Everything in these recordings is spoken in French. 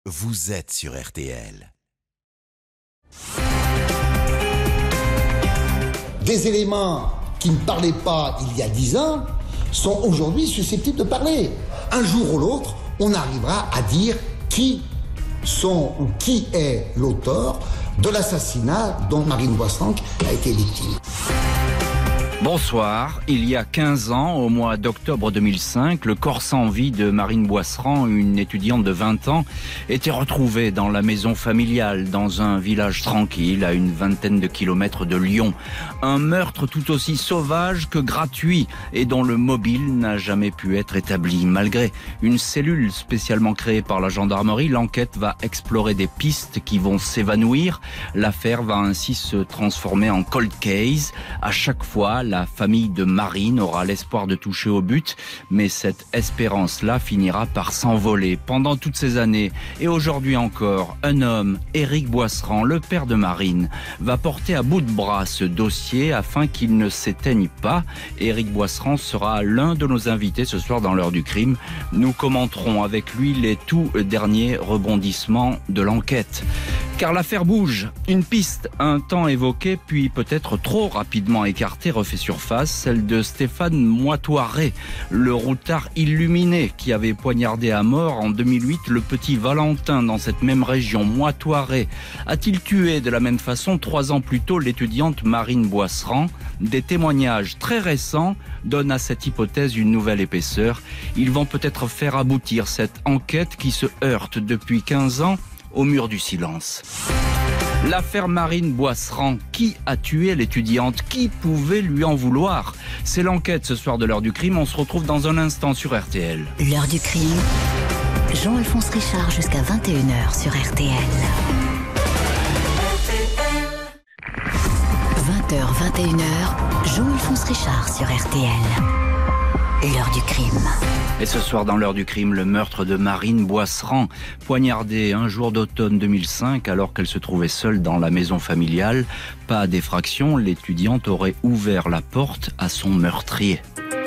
vous êtes sur RTL. Des éléments qui ne parlaient pas il y a 10 ans sont aujourd'hui susceptibles de parler. Un jour ou l'autre, on arrivera à dire qui est l'auteur de l'assassinat dont Marine Boissranc a été victime. Bonsoir. Il y a 15 ans, au mois d'octobre 2005, le corps sans vie de Marine Boissranc, une étudiante de 20 ans, était retrouvé dans la maison familiale, dans un village tranquille, à une vingtaine de kilomètres de Lyon. Un meurtre tout aussi sauvage que gratuit et dont le mobile n'a jamais pu être établi. Malgré une cellule spécialement créée par la gendarmerie, l'enquête va explorer des pistes qui vont s'évanouir. L'affaire va ainsi se transformer en cold case. À chaque fois, la famille de Marine aura l'espoir de toucher au but, mais cette espérance-là finira par s'envoler. Pendant toutes ces années, et aujourd'hui encore, un homme, Éric Boissranc, le père de Marine, va porter à bout de bras ce dossier afin qu'il ne s'éteigne pas. Éric Boissranc sera l'un de nos invités ce soir dans l'heure du crime. Nous commenterons avec lui les tout derniers rebondissements de l'enquête. Car l'affaire bouge. Une piste, un temps évoquée, puis peut-être trop rapidement écartée, refait surface, celle de Stéphane Moitoiré, le routard illuminé qui avait poignardé à mort en 2008 le petit Valentin dans cette même région. Moitoiré a-t-il tué de la même façon 3 ans plus tôt l'étudiante Marine Boissranc? Des témoignages très récents donnent à cette hypothèse une nouvelle épaisseur. Ils vont peut-être faire aboutir cette enquête qui se heurte depuis 15 ans au mur du silence. L'affaire Marine Boissranc, qui a tué l'étudiante? Qui pouvait lui en vouloir? C'est l'enquête ce soir de l'heure du crime. On se retrouve dans un instant sur RTL. L'heure du crime, Jean-Alphonse Richard jusqu'à 21h sur RTL. 20h, 21h, Jean-Alphonse Richard sur RTL. L'heure du crime. Et ce soir dans l'heure du crime, le meurtre de Marine Boissranc, poignardée un jour d'automne 2005 alors qu'elle se trouvait seule dans la maison familiale. Pas d'effraction, l'étudiante aurait ouvert la porte à son meurtrier.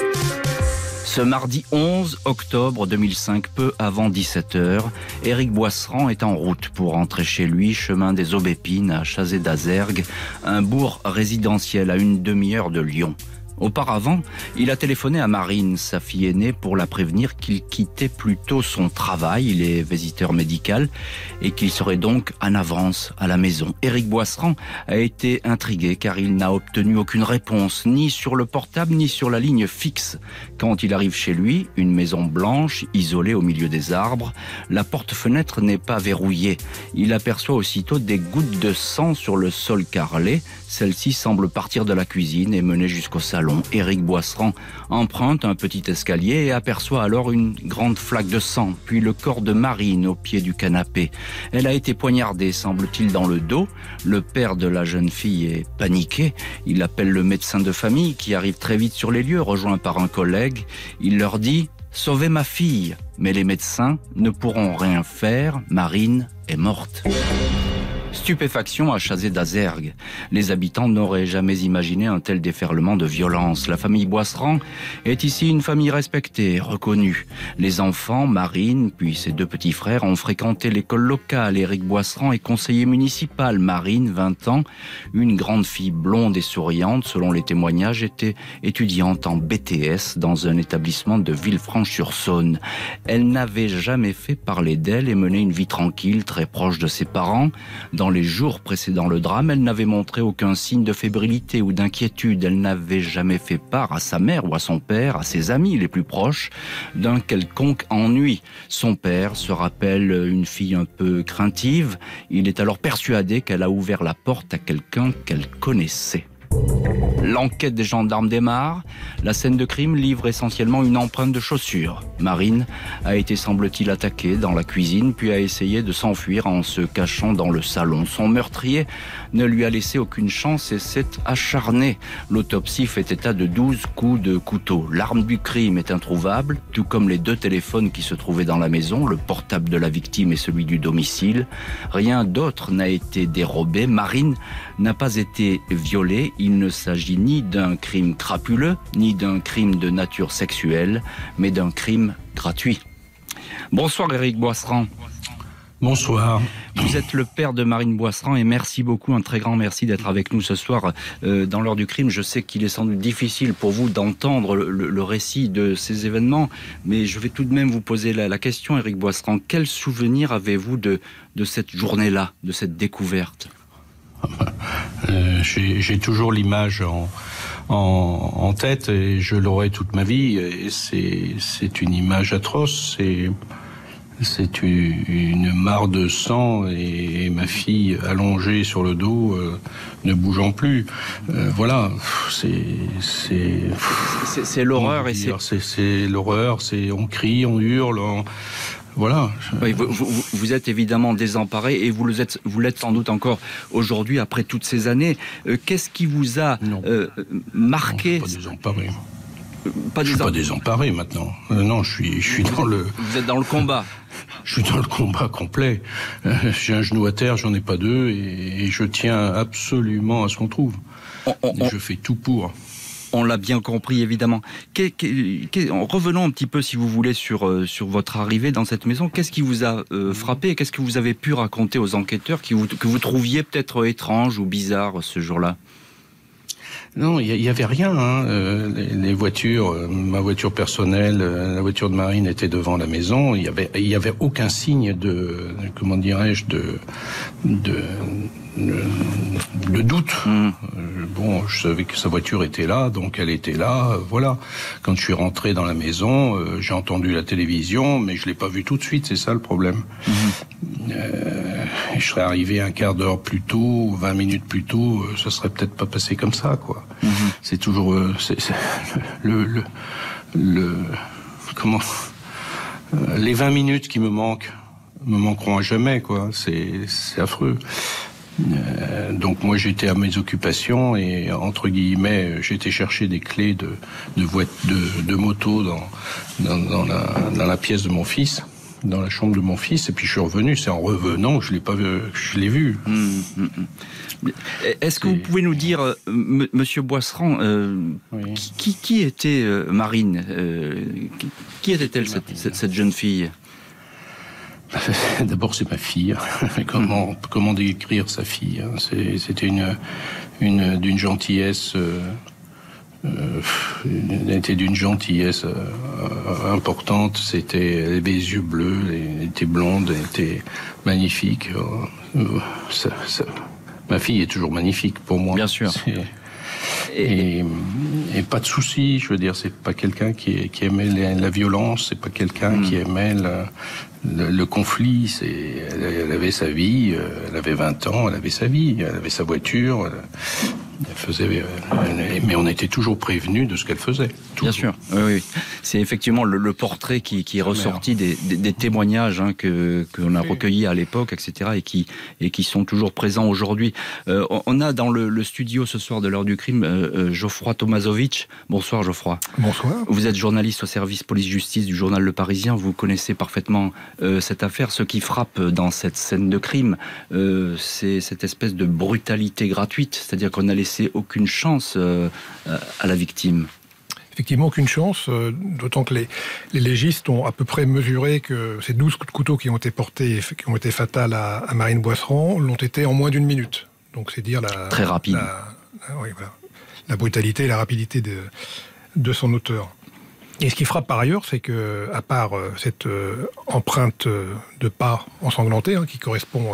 Ce mardi 11 octobre 2005, peu avant 17h, Éric Boissranc est en route pour rentrer chez lui, chemin des Aubépines à Chazé d'Azergues, un bourg résidentiel à une demi-heure de Lyon. Auparavant, il a téléphoné à Marine, sa fille aînée, pour la prévenir qu'il quittait plutôt son travail, il est visiteur médical, et qu'il serait donc en avance à la maison. Éric Boissranc a été intrigué car il n'a obtenu aucune réponse, ni sur le portable, ni sur la ligne fixe. Quand il arrive chez lui, une maison blanche, isolée au milieu des arbres, la porte-fenêtre n'est pas verrouillée. Il aperçoit aussitôt des gouttes de sang sur le sol carrelé. Celle-ci semble partir de la cuisine et mener jusqu'au salon. Éric Boissranc emprunte un petit escalier et aperçoit alors une grande flaque de sang, puis le corps de Marine au pied du canapé. Elle a été poignardée, semble-t-il, dans le dos. Le père de la jeune fille est paniqué. Il appelle le médecin de famille qui arrive très vite sur les lieux, rejoint par un collègue. Il leur dit « Sauvez ma fille !» Mais les médecins ne pourront rien faire. Marine est morte. Stupéfaction à Chazé d'Azergues. Les habitants n'auraient jamais imaginé un tel déferlement de violence. La famille Boissranc est ici une famille respectée, reconnue. Les enfants, Marine, puis ses 2 petits frères, ont fréquenté l'école locale. Éric Boissranc est conseiller municipal. Marine, 20 ans, une grande fille blonde et souriante, selon les témoignages, était étudiante en BTS dans un établissement de Villefranche-sur-Saône. Elle n'avait jamais fait parler d'elle et menait une vie tranquille, très proche de ses parents. Dans les jours précédant le drame, elle n'avait montré aucun signe de fébrilité ou d'inquiétude. Elle n'avait jamais fait part à sa mère ou à son père, à ses amis les plus proches, d'un quelconque ennui. Son père se rappelle une fille un peu craintive. Il est alors persuadé qu'elle a ouvert la porte à quelqu'un qu'elle connaissait. L'enquête des gendarmes démarre. La scène de crime livre essentiellement une empreinte de chaussure. Marine a été, semble-t-il, attaquée dans la cuisine, puis a essayé de s'enfuir en se cachant dans le salon. Son meurtrier ne lui a laissé aucune chance et s'est acharné. L'autopsie fait état de 12 coups de couteau. L'arme du crime est introuvable, tout comme les 2 téléphones qui se trouvaient dans la maison, le portable de la victime et celui du domicile. Rien d'autre n'a été dérobé. Marine n'a pas été violée. Il ne s'agit ni d'un crime crapuleux, ni d'un crime de nature sexuelle, mais d'un crime gratuit. Bonsoir Éric Boissranc. Bonsoir. Vous êtes le père de Marine Boisserand et merci beaucoup, un très grand merci d'être avec nous ce soir dans l'heure du crime. Je sais qu'il est sans doute difficile pour vous d'entendre le récit de ces événements, mais je vais tout de même vous poser la question, Éric Boisserand. Quel souvenir avez-vous de cette journée-là, de cette découverte ? J'ai toujours l'image en tête et je l'aurai toute ma vie. Et c'est une image atroce. C'est une mare de sang et ma fille allongée sur le dos, ne bougeant plus. Voilà, c'est l'horreur et c'est l'horreur. On crie, on hurle. Voilà. Oui, vous êtes évidemment désemparé et vous l'êtes sans doute encore aujourd'hui après toutes ces années. Qu'est-ce qui vous a marqué ? Non, je suis pas désemparé. Je suis pas désemparé maintenant. Non, je suis dans le... Vous êtes dans le combat. Je suis dans le combat complet. J'ai un genou à terre, j'en ai pas deux, et je tiens absolument à ce qu'on trouve. Je fais tout pour. On l'a bien compris, évidemment. Revenons un petit peu, si vous voulez, sur votre arrivée dans cette maison. Qu'est-ce qui vous a frappé et qu'est-ce que vous avez pu raconter aux enquêteurs que vous trouviez peut-être étrange ou bizarre ce jour-là ? Non, il y avait rien. Les voitures, ma voiture personnelle, la voiture de Marine était devant la maison. Il y avait aucun signe de comment dirais-je de doute. Bon, je savais que sa voiture était là, donc elle était là. Voilà. Quand je suis rentré dans la maison, j'ai entendu la télévision, mais je l'ai pas vue tout de suite. C'est ça le problème. Je serais arrivé un quart d'heure plus tôt, 20 minutes plus tôt, ça serait peut-être pas passé comme ça, quoi. C'est toujours comment les 20 minutes qui me manqueront à jamais, quoi. C'est affreux. Donc moi j'étais à mes occupations et entre guillemets j'étais chercher des clés de moto dans la pièce de mon fils, dans la chambre de mon fils, et puis je suis revenu. C'est en revenant que je l'ai pas vu, que je l'ai vu. Est-ce que vous pouvez nous dire, Monsieur Boisserand, oui. qui était Marine qui était-elle cette jeune fille? D'abord, c'est ma fille. Comment décrire sa fille? C'était d'une gentillesse. Elle était d'une gentillesse importante. Elle avait les yeux bleus, elle était blonde, elle était magnifique. Ma fille est toujours magnifique pour moi. Bien sûr. Et pas de soucis. Je veux dire, c'est pas quelqu'un qui aimait la violence. C'est pas quelqu'un qui aimait le conflit. Elle avait sa vie. Elle avait 20 ans. Elle avait sa vie. Elle avait sa voiture. Elle faisait, mais on était toujours prévenus de ce qu'elle faisait. Toujours. Bien sûr, oui. C'est effectivement le portrait qui est ressorti des témoignages qu'on a recueillis à l'époque, etc., et qui sont toujours présents aujourd'hui. On a dans le studio ce soir de l'heure du crime Geoffroy Tomasovic. Bonsoir Geoffroy. Bonsoir. Vous êtes journaliste au service police-justice du journal Le Parisien. Vous connaissez parfaitement cette affaire. Ce qui frappe dans cette scène de crime, c'est cette espèce de brutalité gratuite, c'est-à-dire qu'on a laissé aucune chance à la victime. Effectivement, aucune chance, d'autant que les légistes ont à peu près mesuré que ces 12 coups de couteau qui ont été portés, qui ont été fatals à Marine Boisserand, l'ont été en moins d'une minute. Donc c'est dire très rapide. La brutalité et la rapidité de son auteur. Et ce qui frappe par ailleurs, c'est que, à part cette empreinte de pas ensanglanté, qui correspond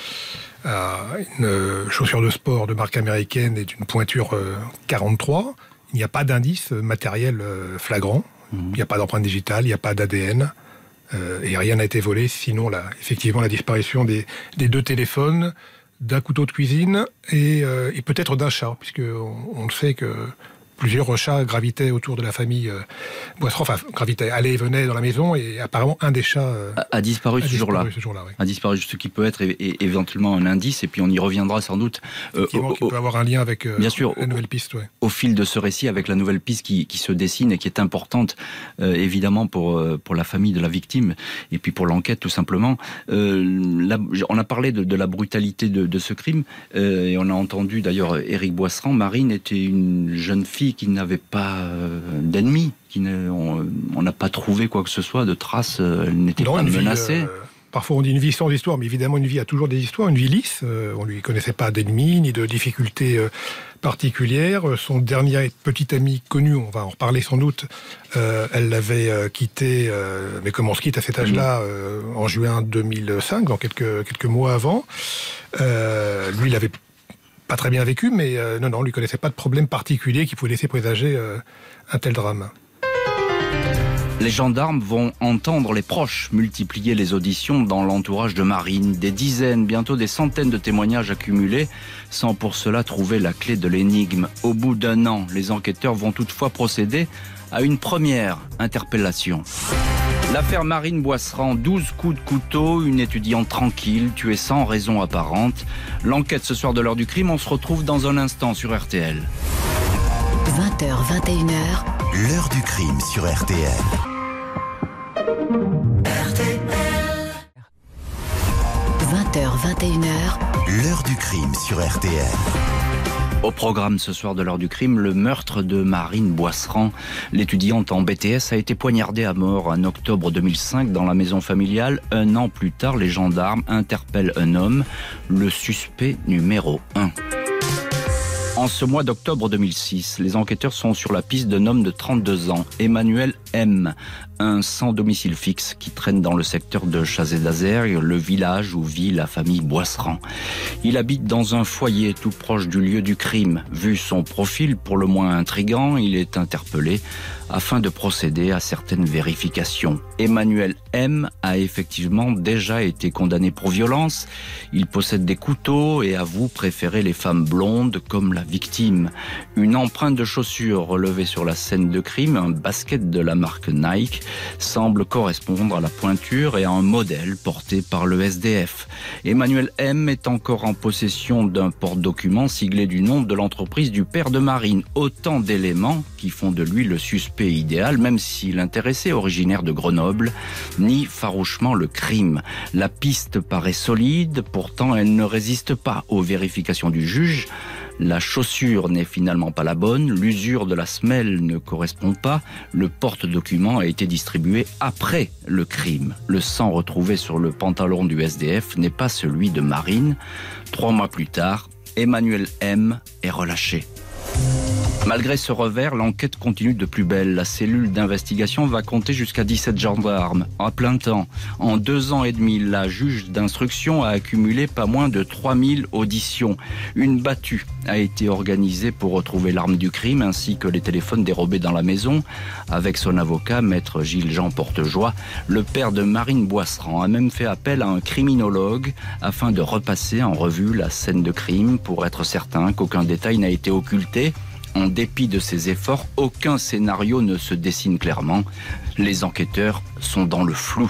à une chaussure de sport de marque américaine et d'une pointure 43, il n'y a pas d'indice matériel flagrant. Il n'y a pas d'empreinte digitale, il n'y a pas d'ADN. Et rien n'a été volé, sinon effectivement la disparition des 2 téléphones, d'un couteau de cuisine et peut-être d'un chat, puisqu'on le sait que plusieurs chats gravitaient autour de la famille Boisserand, gravitaient, allaient et venaient dans la maison, et apparemment un des chats a disparu ce jour-là. Oui. A disparu, ce qui peut être éventuellement un indice, et puis on y reviendra sans doute. Qui peut avoir un lien avec bien sûr, la nouvelle piste. Ouais. Au fil de ce récit, avec la nouvelle piste qui se dessine et qui est importante, évidemment, pour la famille de la victime, et puis pour l'enquête, tout simplement. On a parlé de la brutalité de ce crime, et on a entendu d'ailleurs Éric Boisserand. Marine était une jeune fille qui n'avait pas d'ennemis, on n'a pas trouvé quoi que ce soit de traces, elle n'était pas menacée. parfois on dit une vie sans histoire, mais évidemment une vie a toujours des histoires, une vie lisse. On lui connaissait pas d'ennemis ni de difficultés particulières. Son dernier petit ami connu, on va en reparler sans doute, elle l'avait quitté, mais comme on se quitte à cet âge-là, en juin 2005, dans quelques mois avant. Lui, il avait pas très bien vécu, mais non, on lui connaissait pas de problème particulier qui pouvait laisser présager un tel drame. Les gendarmes vont entendre les proches multiplier les auditions dans l'entourage de Marine. Des dizaines, bientôt des centaines de témoignages accumulés, sans pour cela trouver la clé de l'énigme. Au bout d'un an, les enquêteurs vont toutefois procéder à une première interpellation. L'affaire Marine Boisserand, 12 coups de couteau, une étudiante tranquille, tuée sans raison apparente. L'enquête ce soir de l'heure du crime, on se retrouve dans un instant sur RTL. 20h, 21h. L'heure du crime sur RTL. 20h, 21h. L'heure du crime sur RTL. Au programme ce soir de l'heure du crime, le meurtre de Marine Boisserand. L'étudiante en BTS a été poignardée à mort en octobre 2005 dans la maison familiale. Un an plus tard, les gendarmes interpellent un homme, le suspect numéro 1. En ce mois d'octobre 2006, les enquêteurs sont sur la piste d'un homme de 32 ans, Emmanuel M., un sans domicile fixe qui traîne dans le secteur de Chazé-d'Azergues, le village où vit la famille Boisserand. Il habite dans un foyer tout proche du lieu du crime. Vu son profil pour le moins intrigant, il est interpellé afin de procéder à certaines vérifications. Emmanuel M. a effectivement déjà été condamné pour violence. Il possède des couteaux et avoue préférer les femmes blondes comme la victime. Une empreinte de chaussure relevée sur la scène de crime, un basket de la marque Nike, semble correspondre à la pointure et à un modèle porté par le SDF. Emmanuel M. est encore en possession d'un porte-document siglé du nom de l'entreprise du père de Marine. Autant d'éléments qui font de lui le suspect idéal, même si l'intéressé, originaire de Grenoble, nie farouchement le crime. La piste paraît solide, pourtant elle ne résiste pas aux vérifications du juge. La chaussure n'est finalement pas la bonne, l'usure de la semelle ne correspond pas, le porte-document a été distribué après le crime. Le sang retrouvé sur le pantalon du SDF n'est pas celui de Marine. 3 mois plus tard, Emmanuel M. est relâché. Malgré ce revers, l'enquête continue de plus belle. La cellule d'investigation va compter jusqu'à 17 gendarmes, à plein temps. En 2 ans et demi, la juge d'instruction a accumulé pas moins de 3000 auditions. Une battue a été organisée pour retrouver l'arme du crime, ainsi que les téléphones dérobés dans la maison. Avec son avocat, maître Gilles-Jean Portejoie, le père de Marine Boisserand a même fait appel à un criminologue afin de repasser en revue la scène de crime pour être certain qu'aucun détail n'a été occulté. En dépit de ces efforts, aucun scénario ne se dessine clairement. Les enquêteurs sont dans le flou.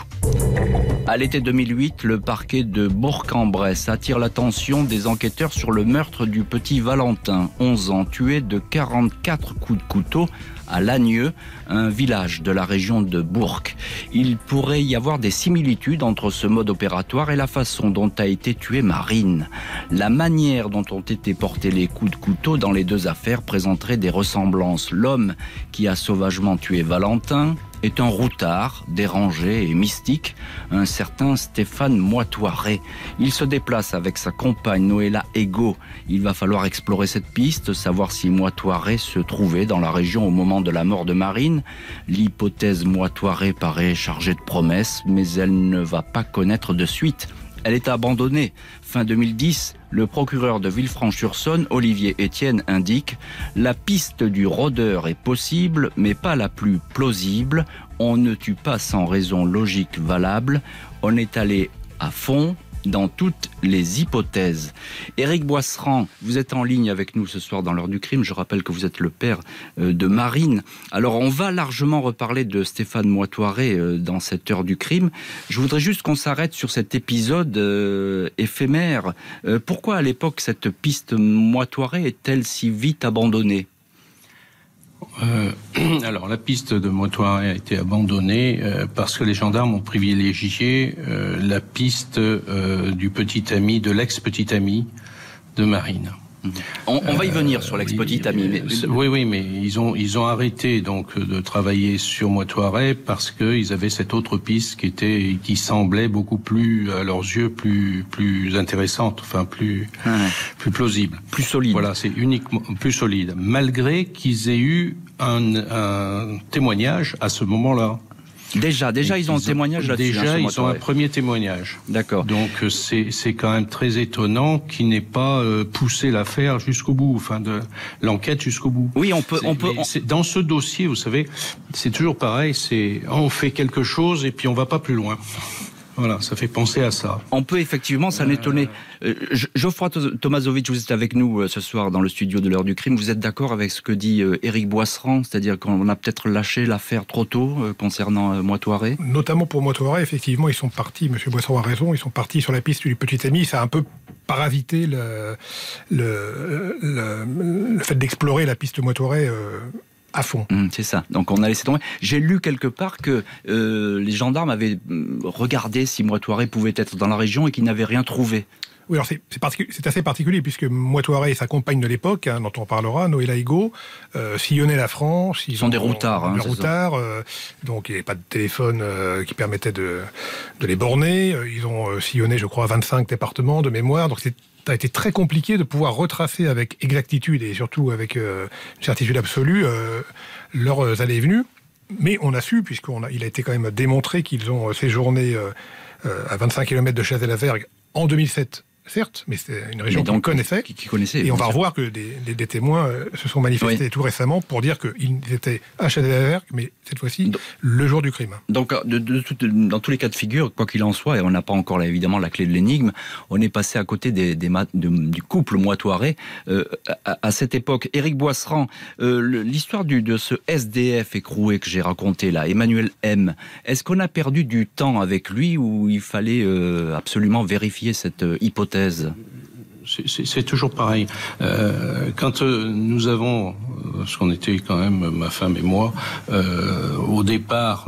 À l'été 2008, le parquet de Bourg-en-Bresse attire l'attention des enquêteurs sur le meurtre du petit Valentin, 11 ans, tué de 44 coups de couteau à Lagneux, un village de la région de Bourg. Il pourrait y avoir des similitudes entre ce mode opératoire et la façon dont a été tuée Marine. La manière dont ont été portés les coups de couteau dans les 2 affaires présenterait des ressemblances. L'homme qui a sauvagement tué Valentin est un routard, dérangé et mystique, un certain Stéphane Moitoiré. Il se déplace avec sa compagne Noëlla Ego. Il va falloir explorer cette piste, savoir si Moitoiré se trouvait dans la région au moment de la mort de Marine. L'hypothèse Moitoiré paraît chargée de promesses, mais elle ne va pas connaître de suite. Elle est abandonnée. Fin 2010, le procureur de Villefranche-sur-Saône, Olivier Etienne, indique « La piste du rôdeur est possible, mais pas la plus plausible. On ne tue pas sans raison logique valable. On est allé à fond dans toutes les hypothèses. » Éric Boisserand, vous êtes en ligne avec nous ce soir dans l'heure du crime. Je rappelle que vous êtes le père de Marine. Alors, on va largement reparler de Stéphane Moitoiré dans cette heure du crime. Je voudrais juste qu'on s'arrête sur cet épisode éphémère. Pourquoi, à l'époque, cette piste Moitoiré est-elle si vite abandonnée ? Alors, la piste de Moitoiré a été abandonnée parce que les gendarmes ont privilégié la piste du petit ami, de l'ex-petit ami de Marine. On va y venir sur l'ex-petite amie. Oui, mais ils ont arrêté donc de travailler sur Moitouaret parce qu'ils avaient cette autre piste qui semblait beaucoup plus, à leurs yeux, plus intéressante, enfin plus plausible. Plus solide. Voilà, c'est uniquement plus solide, malgré qu'ils aient eu un témoignage à ce moment-là. Déjà, ils ont un témoignage là-dessus. Déjà, ils ont un premier témoignage. D'accord. Donc, c'est quand même très étonnant qu'ils n'aient pas poussé l'affaire jusqu'au bout, enfin, de l'enquête jusqu'au bout. Oui, on peut. Dans ce dossier, vous savez, c'est toujours pareil, on fait quelque chose et puis on va pas plus loin. Voilà, ça fait penser à ça. On peut effectivement s'en étonner. Geoffroy Tomasovic, vous êtes avec nous ce soir dans le studio de l'heure du crime. Vous êtes d'accord avec ce que dit Éric Boisserand, c'est-à-dire qu'on a peut-être lâché l'affaire trop tôt concernant Moitouaret ? Notamment pour Moitouaret, effectivement, ils sont partis, M. Boisserand a raison, ils sont partis sur la piste du petit ami. Ça a un peu parasité le fait d'explorer la piste Moitouaret à fond. C'est ça. Donc on a laissé tomber. J'ai lu quelque part que les gendarmes avaient regardé si Moitouaret pouvait être dans la région et qu'ils n'avaient rien trouvé. Oui, alors c'est assez particulier puisque Moitouaret et sa compagne de l'époque, dont on parlera, Noëlla Higo, sillonnaient la France. Ils sont des routards. Des routards. Donc il n'y avait pas de téléphone qui permettait de les borner. Ils ont sillonné, je crois, 25 départements de mémoire. Donc ça a été très compliqué de pouvoir retracer avec exactitude et surtout avec une certitude absolue leurs allées et venues. Mais on a su, puisqu'il a été quand même démontré qu'ils ont séjourné à 25 km de Chazé-la-Vergue en 2007. Certes, mais c'est une région qu'on connaissait. Qui connaissait. Et on va revoir que des témoins se sont manifestés tout récemment pour dire qu'ils étaient à Chazé-la-Vergue, mais cette fois-ci, le jour du crime. Donc, dans tous les cas de figure, quoi qu'il en soit, et on n'a pas encore évidemment la clé de l'énigme, on est passé à côté du couple Moitouaret. À cette époque, Éric Boisserand, l'histoire de ce SDF écroué que j'ai raconté là, Emmanuel M, est-ce qu'on a perdu du temps avec lui ou il fallait absolument vérifier cette hypothèse ? C'est toujours pareil. Quand nous avons, parce qu'on était quand même, ma femme et moi, au départ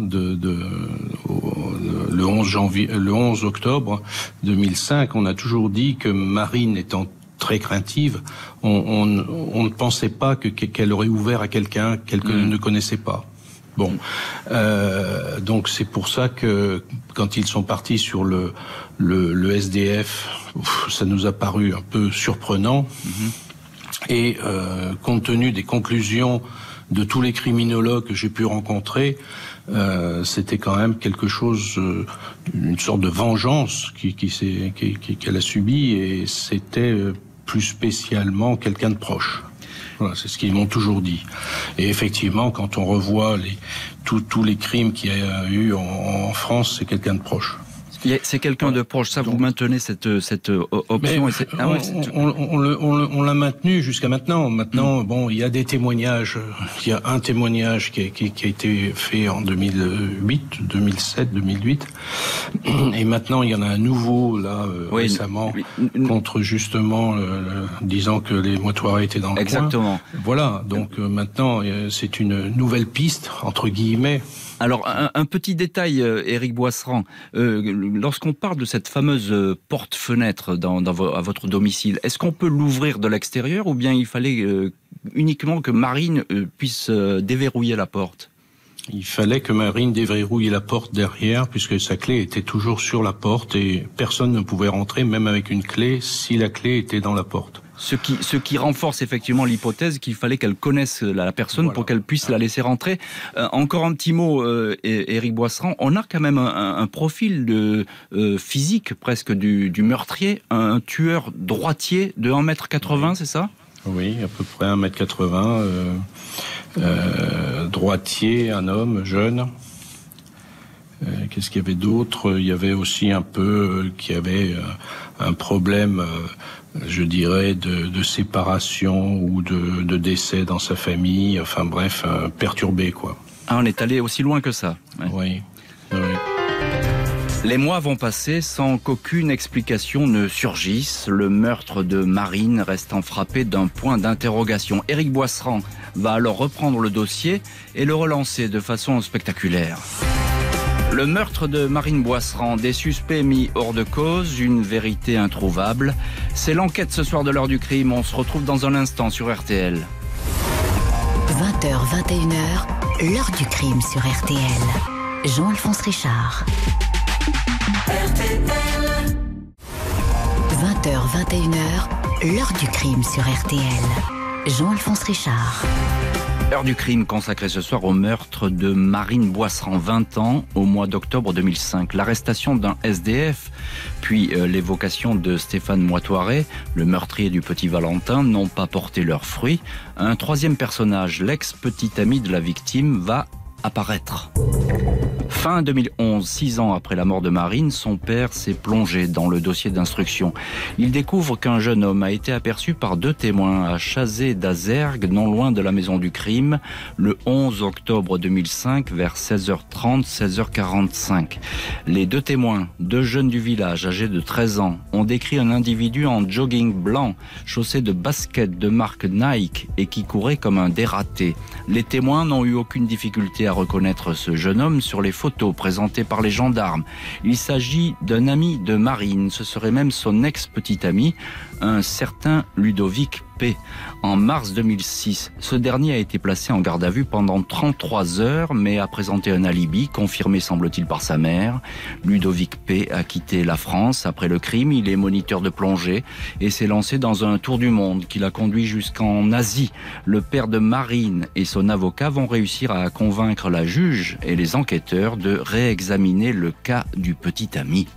le 11 octobre 2005, on a toujours dit que Marine étant très craintive, on ne pensait pas qu'elle aurait ouvert à quelqu'un qu'elle ne connaissait pas. Bon, donc c'est pour ça que quand ils sont partis sur le SDF, ça nous a paru un peu surprenant. Et compte tenu des conclusions de tous les criminologues que j'ai pu rencontrer, c'était quand même quelque chose, une sorte de vengeance qu'elle a subie, et c'était plus spécialement quelqu'un de proche. Voilà, c'est ce qu'ils m'ont toujours dit. Et effectivement, quand on revoit tous les crimes qu'il y a eu en France, c'est quelqu'un de proche. C'est quelqu'un de proche, ça. Vous maintenez cette option. On l'a maintenu jusqu'à maintenant. Maintenant, bon, il y a des témoignages. Il y a un témoignage qui a été fait en 2008, 2007, 2008. Et maintenant, il y en a un nouveau, là, récemment, contre justement, disant que les Moitouaret étaient dans le Exactement. coin. Voilà. Donc, maintenant, c'est une nouvelle piste, entre guillemets. Alors, un petit détail, Éric Boisserand. Lorsqu'on parle de cette fameuse porte-fenêtre à votre domicile, est-ce qu'on peut l'ouvrir de l'extérieur ou bien il fallait uniquement que Marine puisse déverrouiller la porte ? Il fallait que Marine déverrouille la porte derrière, puisque sa clé était toujours sur la porte et personne ne pouvait rentrer, même avec une clé, si la clé était dans la porte. Ce qui renforce effectivement l'hypothèse qu'il fallait qu'elle connaisse la personne pour qu'elle puisse la laisser rentrer. Encore un petit mot, Éric Boisserand, on a quand même un profil physique presque du meurtrier, un tueur droitier de 1m80, c'est ça ? Oui, à peu près 1m80, droitier, un homme, jeune. Qu'est-ce qu'il y avait d'autre ? Il y avait aussi un peu qui avait un problème, je dirais, de séparation ou de décès dans sa famille. Enfin bref, perturbé, quoi. Ah, on est allé aussi loin que ça. Ouais. Oui. Les mois vont passer sans qu'aucune explication ne surgisse. Le meurtre de Marine restant frappé d'un point d'interrogation. Éric Boisserand va alors reprendre le dossier et le relancer de façon spectaculaire. Le meurtre de Marine Boisserand, des suspects mis hors de cause, une vérité introuvable. C'est l'enquête ce soir de l'heure du crime. On se retrouve dans un instant sur RTL. 20h, 21h, l'heure du crime sur RTL. Jean-Alphonse Richard. RTL. 20h, 21h, l'heure du crime sur RTL. Jean-Alphonse Richard. Heure du crime consacrée ce soir au meurtre de Marine Boisserand, 20 ans, au mois d'octobre 2005. L'arrestation d'un SDF, puis l'évocation de Stéphane Moitoiré, le meurtrier du petit Valentin, n'ont pas porté leurs fruits. Un troisième personnage, l'ex-petit ami de la victime, va apparaître. Fin 2011, 6 ans après la mort de Marine, son père s'est plongé dans le dossier d'instruction. Il découvre qu'un jeune homme a été aperçu par 2 témoins à Chazé d'Azergues, non loin de la maison du crime, le 11 octobre 2005, vers 16h30, 16h45. Les 2 témoins, 2 jeunes du village âgés de 13 ans, ont décrit un individu en jogging blanc, chaussé de baskets de marque Nike et qui courait comme un dératé. Les témoins n'ont eu aucune difficulté à reconnaître ce jeune homme sur les photos présentées par les gendarmes. Il s'agit d'un ami de Marine, ce serait même son ex-petit ami, un certain Ludovic P. En mars 2006, ce dernier a été placé en garde à vue pendant 33 heures, mais a présenté un alibi, confirmé semble-t-il par sa mère. Ludovic P. a quitté la France après le crime, il est moniteur de plongée et s'est lancé dans un tour du monde qui l'a conduit jusqu'en Asie. Le père de Marine et son avocat vont réussir à convaincre la juge et les enquêteurs de réexaminer le cas du petit ami.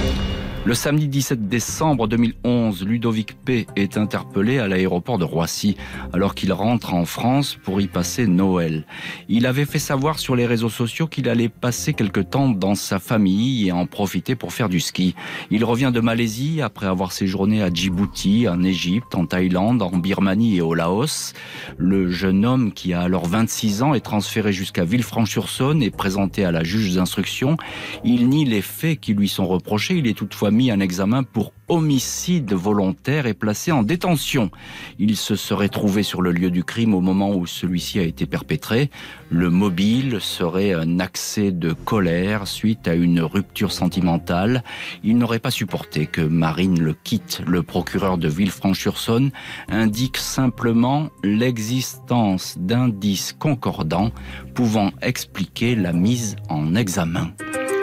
Le samedi 17 décembre 2011, Ludovic P. est interpellé à l'aéroport de Roissy alors qu'il rentre en France pour y passer Noël. Il avait fait savoir sur les réseaux sociaux qu'il allait passer quelque temps dans sa famille et en profiter pour faire du ski. Il revient de Malaisie après avoir séjourné à Djibouti, en Égypte, en Thaïlande, en Birmanie et au Laos. Le jeune homme, qui a alors 26 ans, est transféré jusqu'à Villefranche-sur-Saône et présenté à la juge d'instruction. Il nie les faits qui lui sont reprochés. Il est toutefois mis en examen pour homicide volontaire et placé en détention. Il se serait trouvé sur le lieu du crime au moment où celui-ci a été perpétré. Le mobile serait un accès de colère suite à une rupture sentimentale. Il n'aurait pas supporté que Marine le quitte. Le procureur de Villefranche-sur-Saône indique simplement l'existence d'indices concordants pouvant expliquer la mise en examen.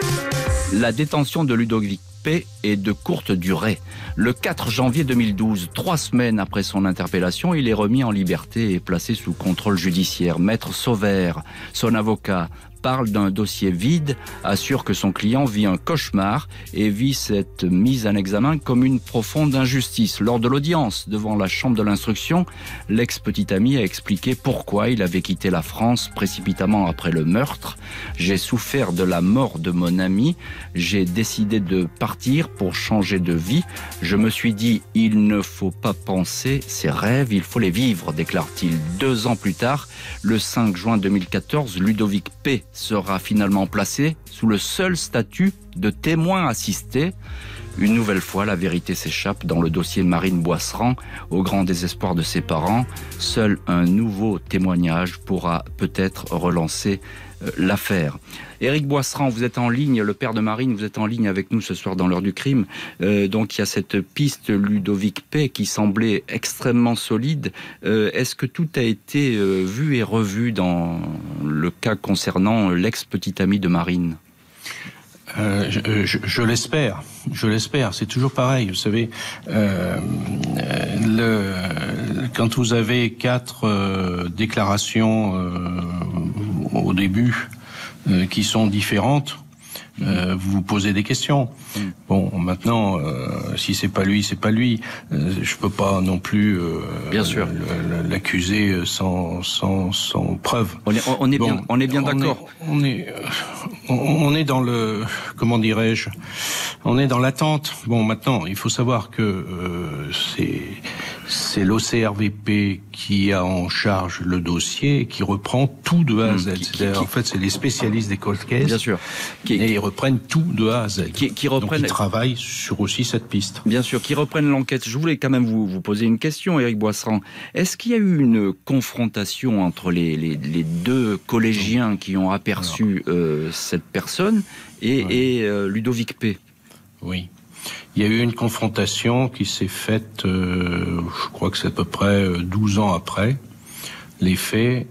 La détention de Ludovic P. est de courte durée. Le 4 janvier 2012, 3 semaines après son interpellation, il est remis en liberté et placé sous contrôle judiciaire. Maître Sauvert, son avocat, parle d'un dossier vide, assure que son client vit un cauchemar et vit cette mise en examen comme une profonde injustice. Lors de l'audience devant la chambre de l'instruction, l'ex-petit ami a expliqué pourquoi il avait quitté la France précipitamment après le meurtre. « J'ai souffert de la mort de mon ami, j'ai décidé de partir pour changer de vie. Je me suis dit, il ne faut pas penser ses rêves, il faut les vivre », déclare-t-il. 2 ans plus tard, le 5 juin 2014, Ludovic P. sera finalement placé sous le seul statut de témoin assisté. Une nouvelle fois, la vérité s'échappe dans le dossier Marine Boisserand. Au grand désespoir de ses parents, seul un nouveau témoignage pourra peut-être relancer l'affaire. Éric Boisserand, vous êtes en ligne, le père de Marine, vous êtes en ligne avec nous ce soir dans l'heure du crime. Donc il y a cette piste Ludovic P. qui semblait extrêmement solide. Est-ce que tout a été vu et revu dans le cas concernant l'ex-petit ami de Marine ? Je l'espère. C'est toujours pareil. Vous savez, quand vous avez 4 déclarations au début qui sont différentes, vous vous posez des questions. Bon, maintenant, si c'est pas lui, c'est pas lui. Je peux pas non plus bien sûr l'accuser sans preuve. On est bien d'accord. On est dans le, comment dirais-je, on est dans l'attente. Bon, maintenant, il faut savoir que c'est l'OCRVP qui a en charge le dossier et qui reprend tout de A à Z. En fait, c'est les spécialistes des cold cases. Bien sûr. Et ils reprennent tout de A à Z. Qui reprennent... Donc, ils travaillent sur aussi cette piste. Bien sûr, qui reprennent l'enquête. Je voulais quand même vous poser une question, Éric Boisserand. Est-ce qu'il y a eu une confrontation entre les deux collégiens qui ont aperçu cette personne et Ludovic P? Oui. Il y a eu une confrontation qui s'est faite, je crois que c'est à peu près 12 ans après les faits.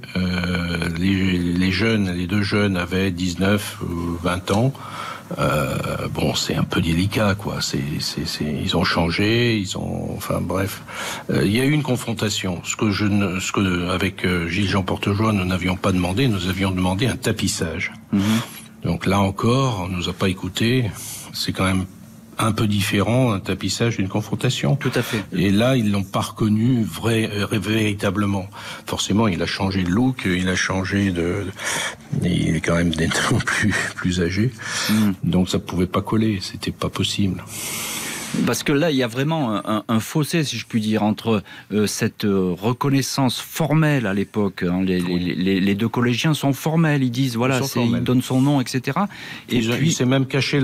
Les deux jeunes avaient 19 ou 20 ans. Bon, c'est un peu délicat, quoi. Ils ont changé, enfin bref. Il y a eu une confrontation. Avec Gilles-Jean Portejoie, nous n'avions pas demandé. Nous avions demandé un tapissage. Donc là encore, on nous a pas écoutés. C'est quand même un peu différent, un tapissage d'une confrontation. Tout à fait. Et là, ils l'ont pas reconnu véritablement. Forcément, il a changé de look, il a changé il est quand même nettement plus âgé. Donc ça pouvait pas coller, c'était pas possible. Parce que là, il y a vraiment un fossé, si je puis dire, entre cette reconnaissance formelle à l'époque. Hein, les deux collégiens sont formels, ils disent, voilà, il donne son nom, etc. Et puis... Il s'est même caché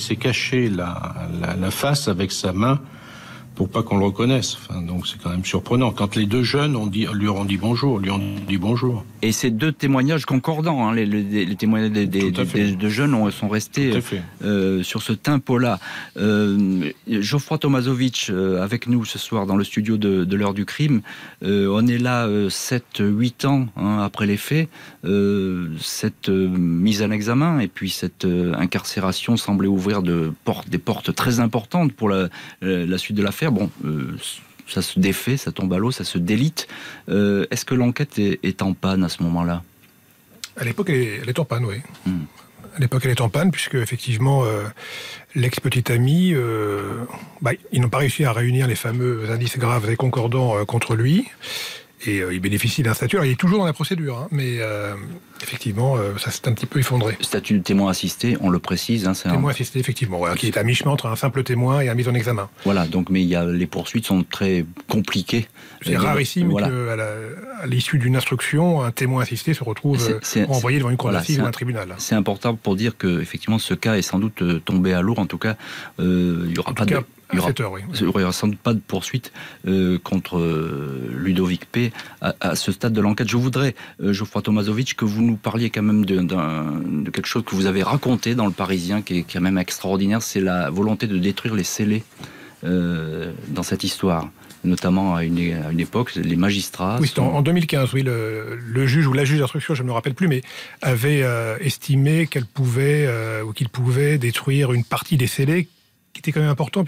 la face avec sa main pour pas qu'on le reconnaisse. Enfin, donc c'est quand même surprenant. Quand les deux jeunes lui ont dit bonjour. Et ces deux témoignages concordants, hein, les témoignages des deux jeunes sont restés sur ce tempo-là. Geoffroy Tomasovic, avec nous ce soir dans le studio de l'heure du crime. On est là 7-8 ans après les faits. Cette mise en examen et puis cette incarcération semblait ouvrir des portes très importantes pour la suite de l'affaire. Bon, ça se défait, ça tombe à l'eau, ça se délite. Est-ce que l'enquête est en panne à ce moment-là? À l'époque, elle est en panne, oui. À l'époque, elle est en panne, puisque effectivement, l'ex-petite amie, ils n'ont pas réussi à réunir les fameux indices graves et concordants contre lui. Et il bénéficie d'un statut. Alors, il est toujours dans la procédure, mais effectivement, ça s'est un petit peu effondré. Statut de témoin assisté, on le précise. Témoin assisté, effectivement, voilà, qui est à mi-chemin entre un simple témoin et un mise en examen. Voilà, donc, mais les poursuites sont très compliquées. C'est rarissime qu'à l'issue d'une instruction, un témoin assisté se retrouve envoyé devant une cour d'assises ou un tribunal. C'est important pour dire que, effectivement, ce cas est sans doute tombé à l'eau. En tout cas, il y aura pas de... Il n'y aura sans doute pas de poursuite contre Ludovic P. à ce stade de l'enquête. Je voudrais, Geoffroy Tomasovic, que vous nous parliez quand même de quelque chose que vous avez raconté dans Le Parisien, qui est quand même extraordinaire, c'est la volonté de détruire les scellés dans cette histoire. Notamment à une époque, les magistrats... Oui, c'était en 2015, oui, le juge ou la juge d'instruction, je ne me rappelle plus, mais avait estimé qu'il pouvait détruire une partie des scellés, qui était quand même important,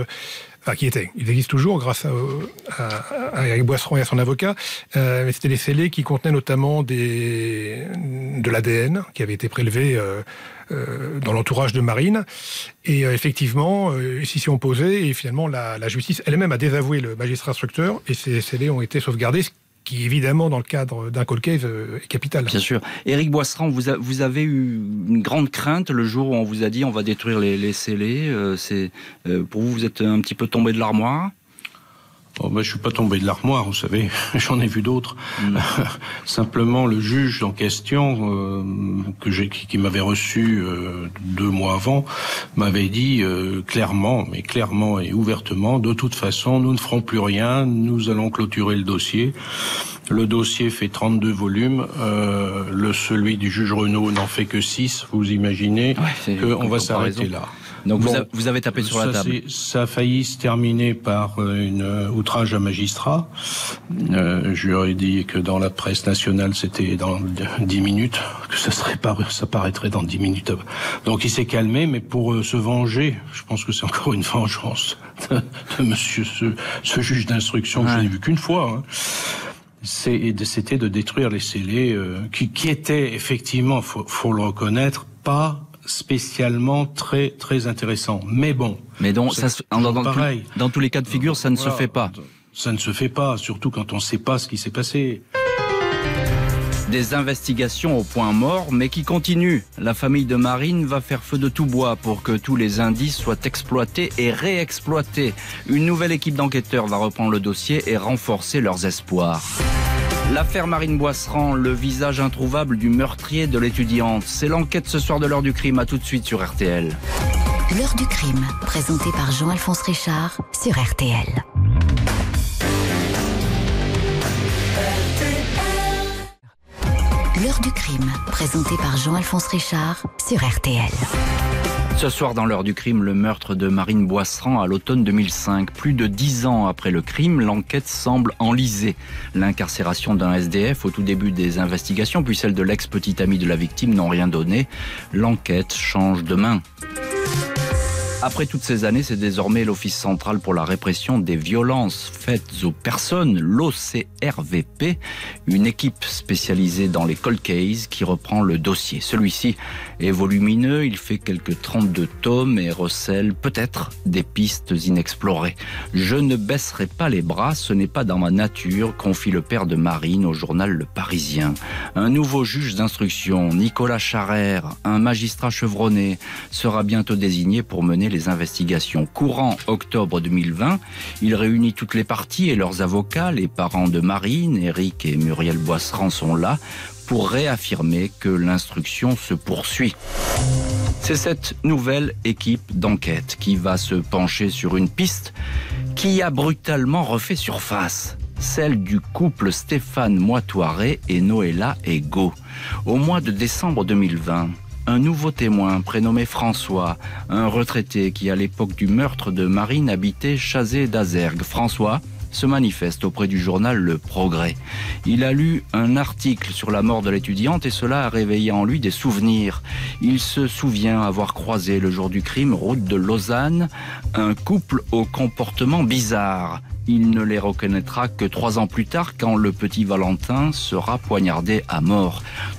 il existe toujours grâce à Éric Boisserand et à son avocat, mais c'était des scellés qui contenaient notamment de l'ADN qui avait été prélevé dans l'entourage de Marine, et effectivement, ils s'y sont opposés, et finalement la justice elle-même a désavoué le magistrat instructeur, et ces scellés ont été sauvegardés, qui évidemment dans le cadre d'un cold case est capital. Bien sûr. Éric Boisserand, vous avez eu une grande crainte le jour où on vous a dit on va détruire les scellés. Pour vous êtes un petit peu tombé de l'armoire? Je suis pas tombé de l'armoire, vous savez, j'en ai vu d'autres. Simplement, le juge en question, qui m'avait reçu 2 mois avant, m'avait dit clairement et ouvertement, de toute façon, nous ne ferons plus rien, nous allons clôturer le dossier. Le dossier fait 32 volumes, celui du juge Renaud n'en fait que 6, vous imaginez qu'on va s'arrêter là. Donc vous avez tapé sur la table. Ça a failli se terminer par une outrage à magistrat. Je leur ai dit que dans la presse nationale, c'était dans 10 minutes, que ça paraîtrait dans 10 minutes. Donc il s'est calmé, mais pour se venger, je pense que c'est encore une vengeance de monsieur ce juge d'instruction que je n'ai vu qu'une fois. C'était de détruire les scellés qui étaient effectivement, faut le reconnaître, pas spécialement très très intéressant. Mais bon. Mais donc dans tous les cas de figure, ça ne se fait pas. Ça ne se fait pas, surtout quand on ne sait pas ce qui s'est passé. Des investigations au point mort, mais qui continuent. La famille de Marine va faire feu de tout bois pour que tous les indices soient exploités et réexploités. Une nouvelle équipe d'enquêteurs va reprendre le dossier et renforcer leurs espoirs. L'affaire Marine Boisserand, le visage introuvable du meurtrier de l'étudiante. C'est l'enquête ce soir de l'heure du crime. À tout de suite sur RTL. L'heure du crime, présentée par Jean-Alphonse Richard sur RTL. L'heure du crime, présentée par Jean-Alphonse Richard sur RTL. Ce soir dans l'heure du crime, le meurtre de Marine Boisserand à l'automne 2005. Plus de 10 ans après le crime, l'enquête semble enlisée. L'incarcération d'un SDF au tout début des investigations, puis celle de l'ex-petite amie de la victime n'ont rien donné. L'enquête change de main. Après toutes ces années, c'est désormais l'Office central pour la répression des violences faites aux personnes, l'OCRVP, une équipe spécialisée dans les cold cases qui reprend le dossier. Celui-ci est volumineux, il fait quelques 32 tomes et recèle peut-être des pistes inexplorées. Je ne baisserai pas les bras, ce n'est pas dans ma nature, confie le père de Marine au journal Le Parisien. Un nouveau juge d'instruction, Nicolas Charrère, un magistrat chevronné, sera bientôt désigné pour mener les investigations. Courant octobre 2020, il réunit toutes les parties et leurs avocats, les parents de Marine, Éric et Muriel Boisserand sont là pour réaffirmer que l'instruction se poursuit. C'est cette nouvelle équipe d'enquête qui va se pencher sur une piste qui a brutalement refait surface. Celle du couple Stéphane Moitoiré et Noëlla Ego. Au mois de décembre 2020, un nouveau témoin prénommé François, un retraité qui à l'époque du meurtre de Marine habitait Chazé d'Azergues. François se manifeste auprès du journal Le Progrès. Il a lu un article sur la mort de l'étudiante et cela a réveillé en lui des souvenirs. Il se souvient avoir croisé le jour du crime, route de Lausanne, un couple au comportement bizarre. Il ne les reconnaîtra que 3 ans plus tard quand le petit Valentin sera poignardé à mort.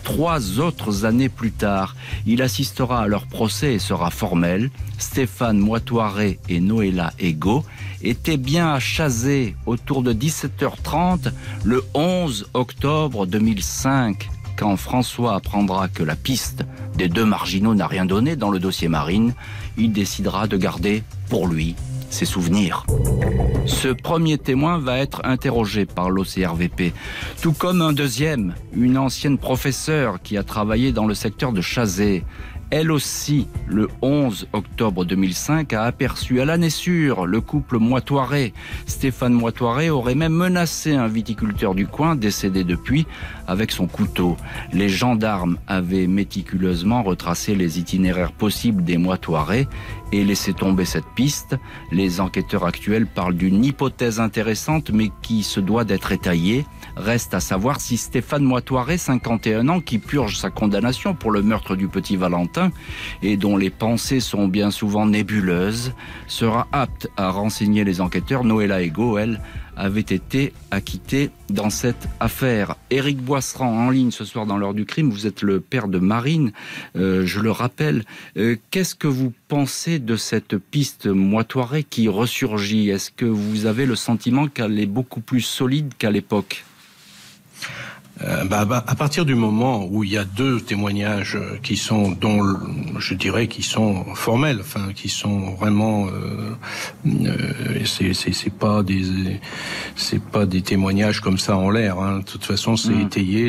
3 autres années plus tard, il assistera à leur procès et sera formel. Stéphane Moitoiré et Noëlla Ego étaient bien à Chazé autour de 17h30 le 11 octobre 2005. Quand François apprendra que la piste des 2 marginaux n'a rien donné dans le dossier Marine, il décidera de garder pour lui ses souvenirs. Ce premier témoin va être interrogé par l'OCRVP, tout comme un deuxième, une ancienne professeure qui a travaillé dans le secteur de Chazé. Elle aussi, le 11 octobre 2005, a aperçu à l'année sûre le couple Moitoiré. Stéphane Moitoiré aurait même menacé un viticulteur du coin, décédé depuis, avec son couteau. Les gendarmes avaient méticuleusement retracé les itinéraires possibles des Moitoiré et laissé tomber cette piste. Les enquêteurs actuels parlent d'une hypothèse intéressante mais qui se doit d'être étayée. Reste à savoir si Stéphane Moitoiré, 51 ans, qui purge sa condamnation pour le meurtre du petit Valentin et dont les pensées sont bien souvent nébuleuses, sera apte à renseigner les enquêteurs. Noëlla Ego, elle, avait été acquittée dans cette affaire. Éric Boisserand, en ligne ce soir dans l'heure du crime, vous êtes le père de Marine, je le rappelle. Qu'est-ce que vous pensez de cette piste Moitoiré qui ressurgit? Est-ce que vous avez le sentiment qu'elle est beaucoup plus solide qu'à l'époque? À partir du moment où il y a 2 témoignages qui sont, je dirais, qui sont formels, enfin, qui sont vraiment, c'est pas des témoignages comme ça en l'air, hein. De toute façon, c'est étayé,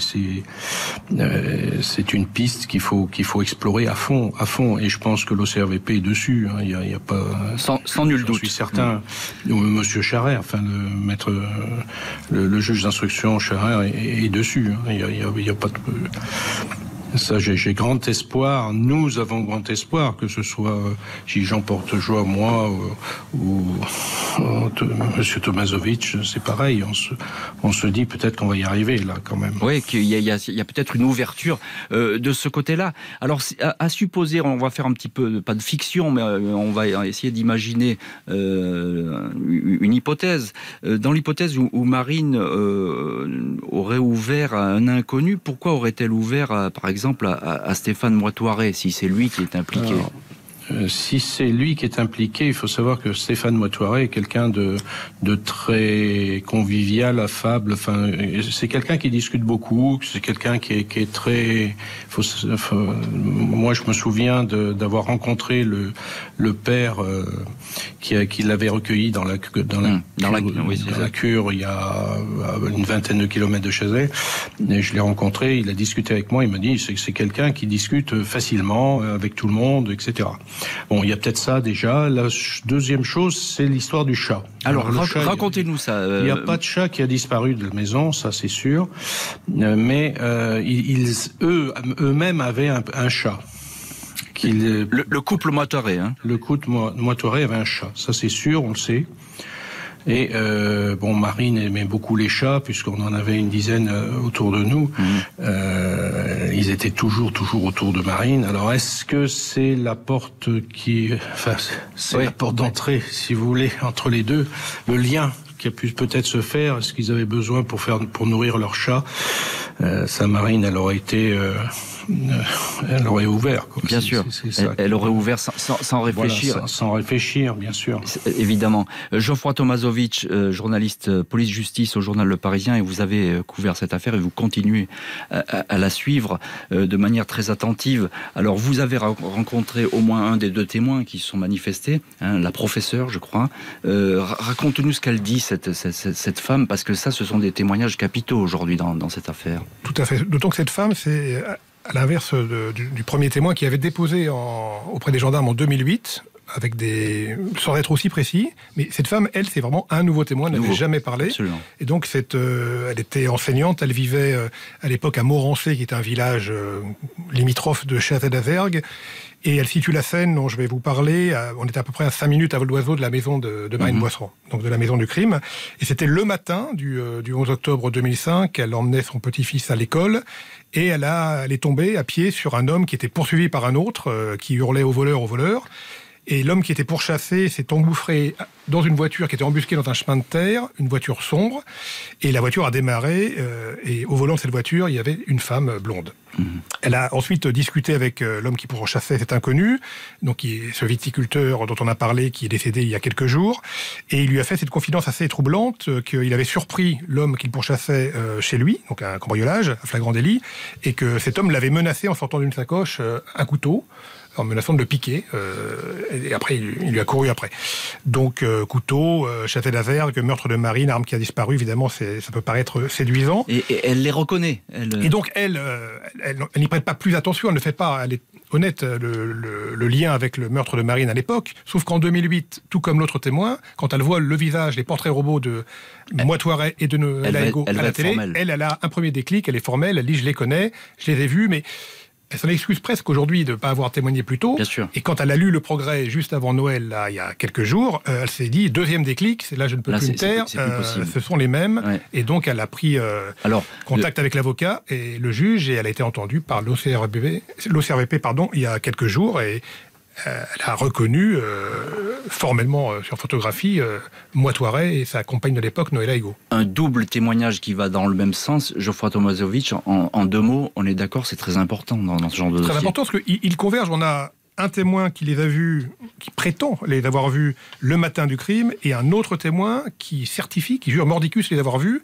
c'est une piste qu'il faut explorer à fond, et je pense que l'OCRVP est dessus, hein. Il y a pas, sans nul doute. Je suis certain, Monsieur Charrère, enfin, le juge d'instruction Charrère est dessus, hein. Il y a pas de... Ça, j'ai grand espoir. Nous avons grand espoir que ce soit si Jean Portejoie, moi ou Monsieur Tomasovic, c'est pareil. On se dit peut-être qu'on va y arriver là quand même. Oui, qu'il y a peut-être une ouverture de ce côté-là. Alors à supposer, on va faire un petit peu pas de fiction, mais on va essayer d'imaginer une hypothèse. Dans l'hypothèse où Marine aurait ouvert à un inconnu, pourquoi aurait-elle ouvert par exemple à Stéphane Moitoiré, si c'est lui qui est impliqué? si c'est lui qui est impliqué, il faut savoir que Stéphane Moitoret est quelqu'un de très convivial, affable. Enfin, c'est quelqu'un qui discute beaucoup. C'est quelqu'un qui est très. Moi, je me souviens d'avoir rencontré le père qui l'avait recueilli dans la cure il y a une vingtaine de kilomètres de chez elle. Et je l'ai rencontré, il a discuté avec moi, il m'a dit c'est quelqu'un qui discute facilement avec tout le monde, etc. Bon, il y a peut-être ça déjà. La deuxième chose, c'est l'histoire du chat. Alors racontez-nous ça. Il n'y a pas de chat qui a disparu de la maison, ça c'est sûr. Mais eux-mêmes avaient un chat. Le couple Moitoret. Hein. Le couple Moitoret avait un chat, ça c'est sûr, on le sait. Et Marine aimait beaucoup les chats, puisqu'on en avait une dizaine autour de nous. Ils étaient toujours autour de Marine. Alors, est-ce que c'est la porte la porte d'entrée, si vous voulez, entre les deux, le lien qui a pu peut-être se faire? Est-ce qu'ils avaient besoin pour nourrir leur chat? Sa Marine, elle aurait été... elle aurait ouvert. Quoi. Bien sûr, elle aurait ouvert sans réfléchir. Voilà, sans réfléchir, bien sûr. Évidemment. Geoffroy Tomasovic, journaliste police-justice au journal Le Parisien, et vous avez couvert cette affaire et vous continuez à la suivre de manière très attentive. Alors, vous avez rencontré au moins un des deux témoins qui se sont manifestés, la professeure, je crois. Raconte-nous ce qu'elle dit, cette femme, parce que ce sont des témoignages capitaux aujourd'hui dans cette affaire. Tout à fait. D'autant que cette femme, c'est... à l'inverse du premier témoin qui avait déposé auprès des gendarmes en 2008, sans être aussi précis, mais cette femme, elle, c'est vraiment un nouveau témoin, elle n'avait jamais parlé. Absolument. Et donc, elle était enseignante, elle vivait à l'époque à Morancé, qui est un village limitrophe de Châtel-Azergues, et elle situe la scène dont je vais vous parler. On était à peu près à 5 minutes à vol d'oiseau de la maison de Marine Boisserand, donc de la maison du crime. Et c'était le matin du 11 octobre 2005, elle emmenait son petit-fils à l'école, et elle est tombée à pied sur un homme qui était poursuivi par un autre, qui hurlait au voleur. Et l'homme qui était pourchassé s'est engouffré dans une voiture qui était embusquée dans un chemin de terre, une voiture sombre, et la voiture a démarré, et au volant de cette voiture, il y avait une femme blonde. Elle a ensuite discuté avec l'homme qui pourchassait cet inconnu, donc ce viticulteur dont on a parlé, qui est décédé il y a quelques jours, et il lui a fait cette confidence assez troublante, qu'il avait surpris l'homme qu'il pourchassait chez lui, donc un cambriolage, un flagrant délit, et que cet homme l'avait menacé en sortant d'une sacoche un couteau, en menaçant de le piquer, et après il lui a couru après. Donc couteau, Châtel-Azergues, meurtre de Marine, arme qui a disparu, évidemment ça peut paraître séduisant. Et elle les reconnaît. Et donc elle n'y prête pas plus attention, elle ne fait pas, elle est honnête, le lien avec le meurtre de Marine à l'époque, sauf qu'en 2008, tout comme l'autre témoin, quand elle voit le visage, les portraits robots de Moitoret et de Noël Aego à la télé, elle a un premier déclic, elle est formelle, elle dit je les connais, je les ai vus, mais... Elle s'en excuse presque aujourd'hui de ne pas avoir témoigné plus tôt. Bien sûr. Et quand elle a lu Le Progrès juste avant Noël, là, il y a quelques jours, elle s'est dit, deuxième déclic, là je ne peux plus me taire, ce sont les mêmes. Ouais. Et donc elle a pris contact avec l'avocat et le juge, et elle a été entendue par l'OCRVP il y a quelques jours, et elle a reconnu formellement sur photographie Moitoret et sa compagne de l'époque, Noël Aego. Un double témoignage qui va dans le même sens. Geoffroy Tomasovic, en 2 mots, on est d'accord, c'est très important dans ce genre de dossier. Très important parce qu'ils convergent. On a un témoin qui les a vus, qui prétend les avoir vus le matin du crime, et un autre témoin qui certifie, qui jure mordicus les avoir vus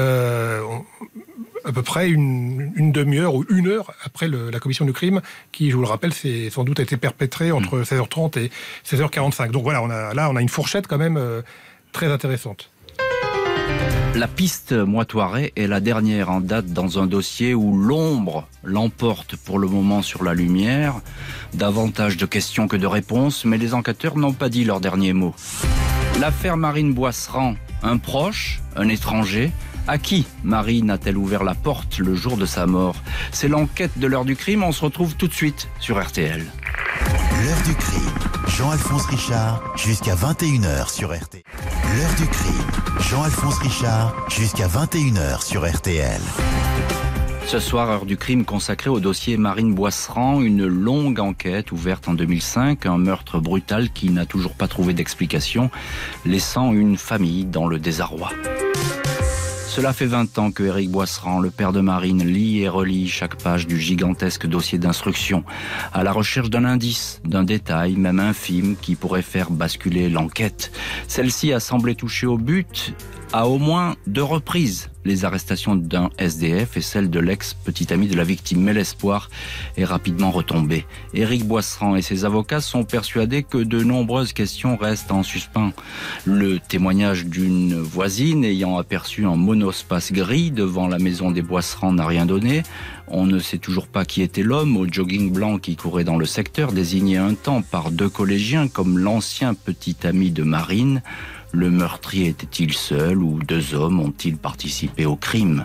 à peu près une demi-heure ou 1 heure après la commission du crime, qui, je vous le rappelle, c'est sans doute été perpétrée entre 16h30 et 16h45. Donc voilà, on a une fourchette quand même très intéressante. La piste Moitoret est la dernière en date dans un dossier où l'ombre l'emporte pour le moment sur la lumière. Davantage de questions que de réponses, mais les enquêteurs n'ont pas dit leur dernier mot. L'affaire Marine Boisserand, un proche, un étranger. À qui Marine a-t-elle ouvert la porte le jour de sa mort? C'est l'enquête de l'heure du crime, on se retrouve tout de suite sur RTL. L'heure du crime, Jean-Alphonse Richard, jusqu'à 21h sur RTL. L'heure du crime, Jean-Alphonse Richard, jusqu'à 21h sur RTL. Ce soir, heure du crime consacrée au dossier Marine Boisserand, une longue enquête ouverte en 2005, un meurtre brutal qui n'a toujours pas trouvé d'explication, laissant une famille dans le désarroi. Cela fait 20 ans que Éric Boisserand, le père de Marine, lit et relit chaque page du gigantesque dossier d'instruction, à la recherche d'un indice, d'un détail, même infime, qui pourrait faire basculer l'enquête. Celle-ci a semblé toucher au but à au moins 2 reprises. Les arrestations d'un SDF et celle de l'ex-petit ami de la victime. Mais l'espoir est rapidement retombé. Éric Boisserand et ses avocats sont persuadés que de nombreuses questions restent en suspens. Le témoignage d'une voisine ayant aperçu un monospace gris devant la maison des Boisserand n'a rien donné. On ne sait toujours pas qui était l'homme au jogging blanc qui courait dans le secteur, désigné un temps par 2 collégiens comme l'ancien petit ami de Marine. Le meurtrier était-il seul ou 2 hommes ont-ils participé au crime?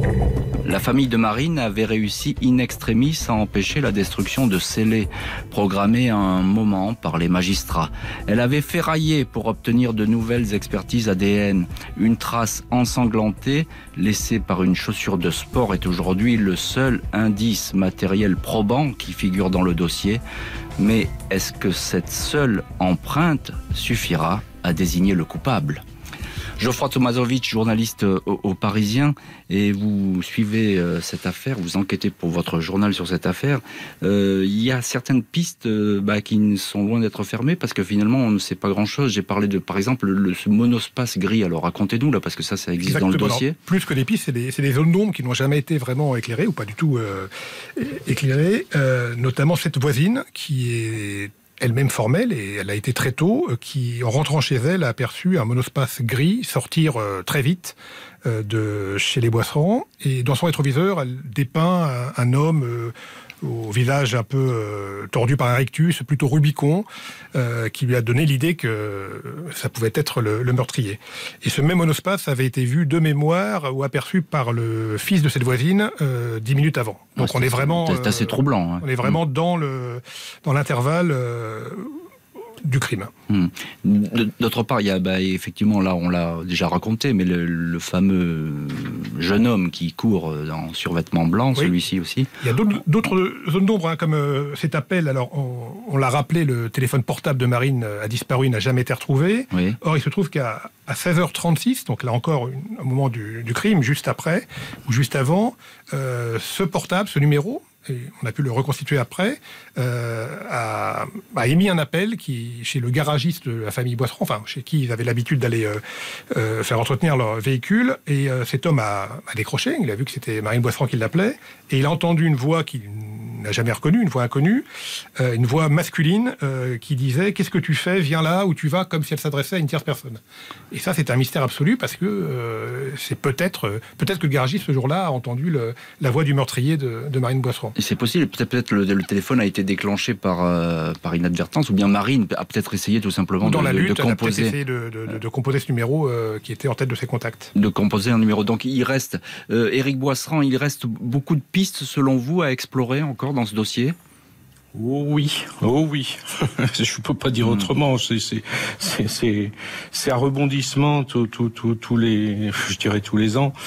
La famille de Marine avait réussi in extremis à empêcher la destruction de scellés, programmée à un moment par les magistrats. Elle avait ferraillé pour obtenir de nouvelles expertises ADN. Une trace ensanglantée laissée par une chaussure de sport est aujourd'hui le seul indice matériel probant qui figure dans le dossier. Mais est-ce que cette seule empreinte suffira à désigner le coupable? Geoffroy Tomasovic, journaliste au Parisien, et vous suivez cette affaire, vous enquêtez pour votre journal sur cette affaire. Il y a certaines pistes qui sont loin d'être fermées parce que finalement on ne sait pas grand-chose. J'ai parlé de, par exemple, ce monospace gris. Alors racontez-nous là, parce que ça existe. Exactement. Dans le dossier. Alors, plus que des pistes, c'est des zones d'ombre qui n'ont jamais été vraiment éclairées ou pas du tout éclairées. Notamment cette voisine qui est elle-même formelle, et elle a été très tôt, qui, en rentrant chez elle, a aperçu un monospace gris sortir très vite de chez les Boisserand. Et dans son rétroviseur, elle dépeint un homme au visage un peu tordu par un rictus, plutôt Rubicon, qui lui a donné l'idée que ça pouvait être le meurtrier. Et ce même monospace avait été vu de mémoire ou aperçu par le fils de cette voisine 10 minutes avant. Donc on est vraiment... C'est assez troublant. Hein. On est vraiment dans l'intervalle du crime. D'autre part, il y a effectivement, là on l'a déjà raconté, mais le fameux jeune homme qui court en survêtement blanc, oui. Celui-ci aussi. Il y a d'autres zones d'ombre, comme cet appel. Alors on l'a rappelé, le téléphone portable de Marine a disparu, n'a jamais été retrouvé. Oui. Or il se trouve qu'à 16h36, donc là encore un moment du crime, juste après ou juste avant, ce portable, ce numéro, et on a pu le reconstituer après, a émis un appel chez le garagiste de la famille Boisserand, enfin chez qui ils avaient l'habitude d'aller faire entretenir leur véhicule, et cet homme a décroché, il a vu que c'était Marine Boisserand qui l'appelait, et il a entendu une voix qu'il n'a jamais reconnue, une voix inconnue, une voix masculine qui disait « Qu'est-ce que tu fais? Viens là où tu vas », comme si elle s'adressait à une tierce personne. Et ça, c'est un mystère absolu, parce que c'est peut-être que le garagiste, ce jour-là, a entendu la voix du meurtrier de Marine Boisserand. Et c'est possible, peut-être le téléphone a été déclenché par inadvertance, ou bien Marine a peut-être essayé tout simplement dans la lutte, elle a peut-être essayé de composer ce numéro qui était en tête de ses contacts. De composer un numéro. Donc il reste, Éric Boisserand, il reste beaucoup de pistes selon vous à explorer encore dans ce dossier? Oh oui. Je peux pas dire autrement. C'est un rebondissement tous les ans.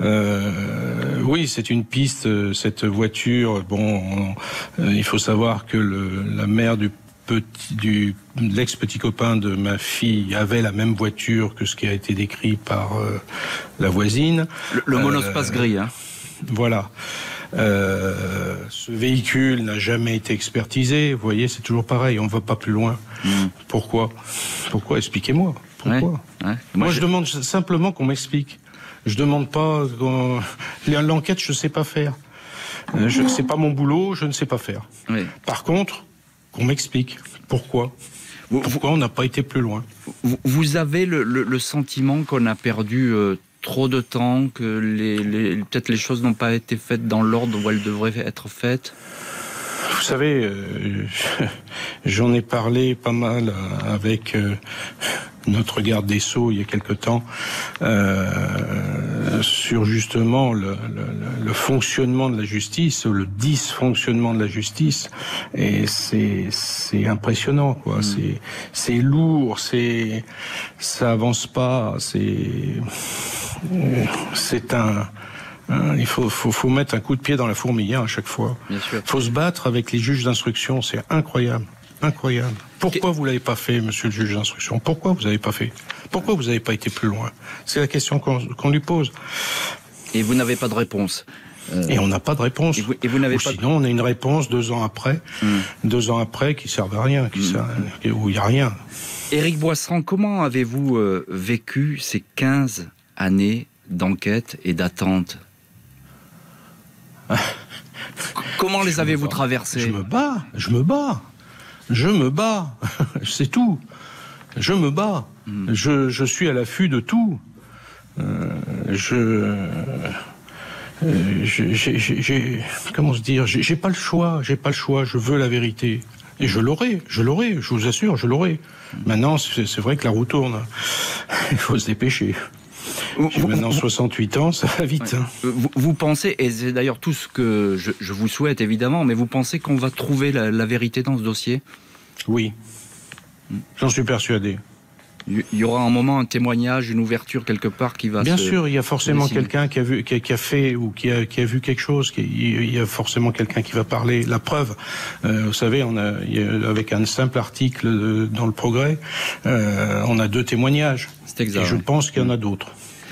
Oui, c'est une piste. Cette voiture. Bon, il faut savoir que la mère de l'ex-petit copain de ma fille avait la même voiture que ce qui a été décrit par la voisine. Le monospace gris, hein. Voilà. Ce véhicule n'a jamais été expertisé. Vous voyez, c'est toujours pareil. On ne va pas plus loin. Pourquoi Expliquez-moi. Pourquoi Moi, je demande simplement qu'on m'explique. Je demande pas... L'enquête, je ne sais pas faire. C'est pas mon boulot, je ne sais pas faire. Oui. Par contre, qu'on m'explique. Pourquoi on n'a pas été plus loin. Vous avez le sentiment qu'on a perdu... trop de temps, que peut-être les choses n'ont pas été faites dans l'ordre où elles devraient être faites? Vous savez, j'en ai parlé pas mal avec notre garde des Sceaux il y a quelque temps sur justement le fonctionnement de la justice, le dysfonctionnement de la justice, et c'est impressionnant, quoi. C'est lourd, ça avance pas, il faut mettre un coup de pied dans la fourmilière à chaque fois. Il faut se battre avec les juges d'instruction, c'est incroyable. Incroyable. Pourquoi vous l'avez pas fait, monsieur le juge d'instruction? Pourquoi vous n'avez pas fait? Pourquoi vous n'avez pas été plus loin? C'est la question qu'on lui pose. Et vous n'avez pas de réponse. Et on n'a pas de réponse. Et vous n'avez Ou pas sinon, on a une réponse 2 ans après, 2 ans après, qui ne servent à rien, où il n'y a rien. Éric Boisserand, comment avez-vous vécu ces 15 années d'enquête et d'attente? Comment les avez-vous traversées? Je me bats. C'est tout. Je me bats. Je suis à l'affût de tout. Comment se dire, j'ai pas le choix, je veux la vérité. Et je l'aurai, je vous assure, je l'aurai. Maintenant, c'est vrai que la roue tourne. Il faut se dépêcher. J'ai maintenant 68 ans, ça va vite. Ouais. Vous pensez, et c'est d'ailleurs tout ce que je vous souhaite évidemment, mais vous pensez qu'on va trouver la vérité dans ce dossier? Oui. J'en suis persuadé. Il y aura un moment, un témoignage, une ouverture quelque part qui va Bien sûr, il y a forcément quelqu'un qui a fait ou qui a vu quelque chose. Il y a forcément quelqu'un qui va parler. La preuve, vous savez, avec un simple article dans le Progrès, on a 2 témoignages. C'est exact. Et je pense qu'il y en a d'autres.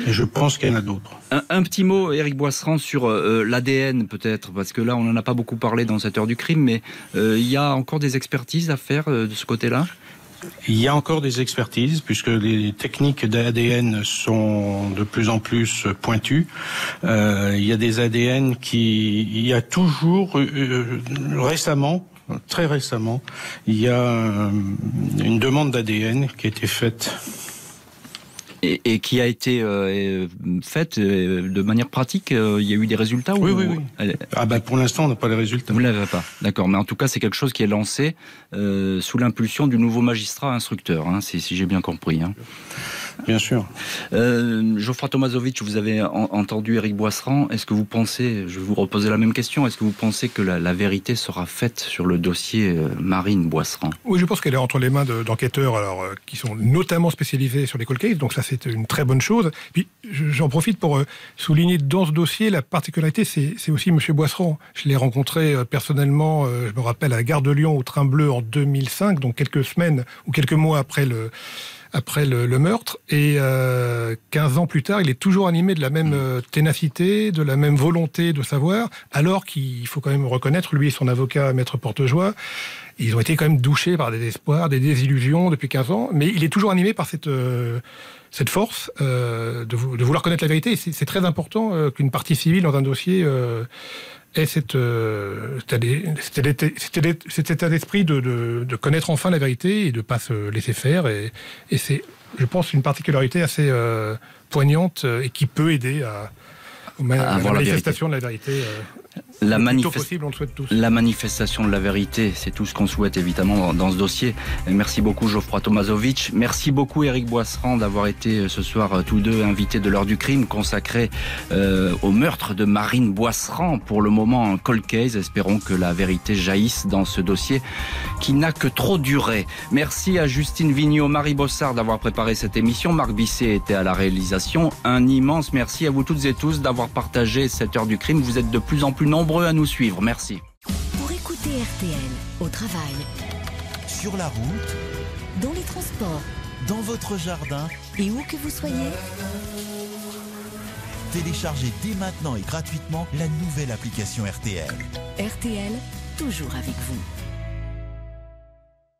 Un petit mot, Éric Boisserand, sur l'ADN peut-être, parce que là, on n'en a pas beaucoup parlé dans cette heure du crime, mais il y a encore des expertises à faire de ce côté-là? Il y a encore des expertises, puisque les techniques d'ADN sont de plus en plus pointues. Il y a des ADN il y a toujours, récemment, très récemment, il y a une demande d'ADN qui a été faite. Et qui a été faite de manière pratique. Il y a eu des résultats? Oui. Pour l'instant, on n'a pas les résultats. Vous ne l'avez pas, d'accord. Mais en tout cas, c'est quelque chose qui est lancé sous l'impulsion du nouveau magistrat instructeur, si j'ai bien compris. Bien sûr. Geoffroy Tomasovic, vous avez entendu Éric Boisserand. Est-ce que vous pensez, je vais vous reposer la même question, est-ce que vous pensez que la vérité sera faite sur le dossier Marine Boisserand? Oui, je pense qu'elle est entre les mains d'enquêteurs qui sont notamment spécialisés sur les cold cases, donc ça c'est une très bonne chose. Puis j'en profite pour souligner dans ce dossier la particularité, c'est aussi M. Boisserand. Je l'ai rencontré personnellement, je me rappelle, à la gare de Lyon au Train Bleu en 2005, donc quelques semaines ou quelques mois après le meurtre, et 15 ans plus tard, il est toujours animé de la même ténacité, de la même volonté de savoir, alors qu'il faut quand même reconnaître, lui et son avocat, Maître Portejoie, ils ont été quand même douchés par des espoirs, des désillusions depuis 15 ans, mais il est toujours animé par cette force de vouloir connaître la vérité, et c'est très important qu'une partie civile dans un dossier ait cet état d'esprit de connaître enfin la vérité et de ne pas se laisser faire. Et c'est, je pense, une particularité assez poignante et qui peut aider à la manifestation de la vérité. La possible, on le souhaite tous. La manifestation de la vérité, c'est tout ce qu'on souhaite évidemment dans ce dossier. Merci beaucoup Geoffroy Tomasovic. Merci beaucoup Éric Boisserand d'avoir été ce soir tous deux invités de l'heure du crime consacré au meurtre de Marine Boisserand. Pour le moment un cold case. Espérons que la vérité jaillisse dans ce dossier qui n'a que trop duré. Merci à Justine Vignot, Marie Bossard d'avoir préparé cette émission. Marc Bisset était à la réalisation. Un immense merci à vous toutes et tous d'avoir partagé cette heure du crime. Vous êtes de plus en plus nombreux à nous suivre. Merci. Pour écouter RTL au travail, sur la route, dans les transports, dans votre jardin et où que vous soyez, téléchargez dès maintenant et gratuitement la nouvelle application RTL. RTL, toujours avec vous.